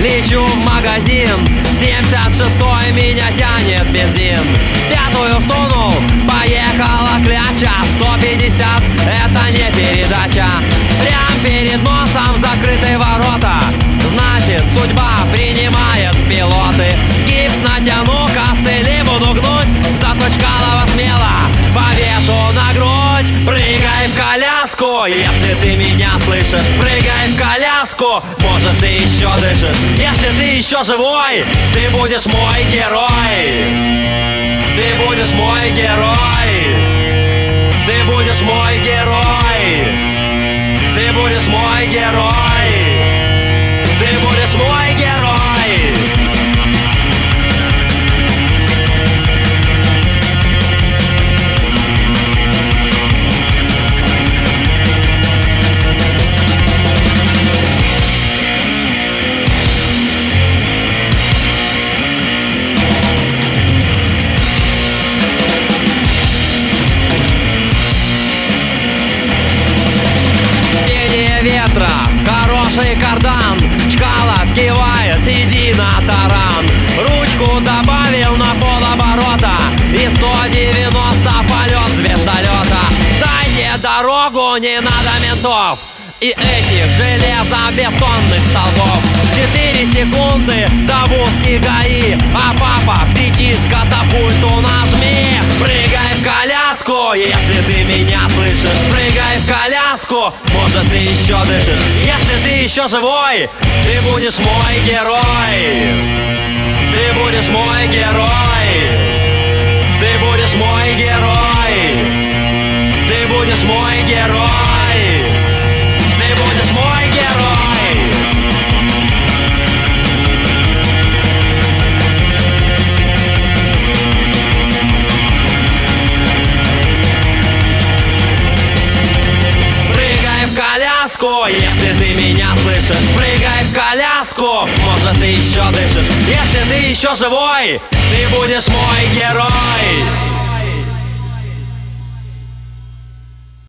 Лечу в магазин, 76-й меня тянет бензин. Пятую сунул, поехала кляча. 150 это не передача. Прям перед носом закрытые ворота. Значит, судьба принимает пилоты. Гипс натяну, костыли буду гнуть. Зато Чкалова смело повешу на грудь. Прыгай в коляску, если ты меня слышишь. Прыгай в коляску, может ты еще дышишь. Если ты еще живой, ты будешь мой герой. Ты будешь мой герой. Ты будешь мой герой. Ты будешь мой герой. Ты будешь мой герой. Ветра, хороший кардан. Чкалов кивает, иди на таран. Ручку добавил на полоборота и 190 полет с вертолета. Дайте дорогу, не надо ментов и этих железобетонных столбов. 4 секунды до будки ГАИ, а папа кричит: катапульту нажми. Прыгай в коляску, если ты меня слышишь. Прыгай в коляску, может ты еще дышишь. Если ты еще живой, ты будешь мой герой. Ты будешь мой герой. Ты будешь мой герой. Ты будешь мой герой. Ты будешь мой герой. Прыгай в коляску, если ты меня слышишь. Прыгай в коляску, может ты еще дышишь. Если ты еще живой, ты будешь мой герой.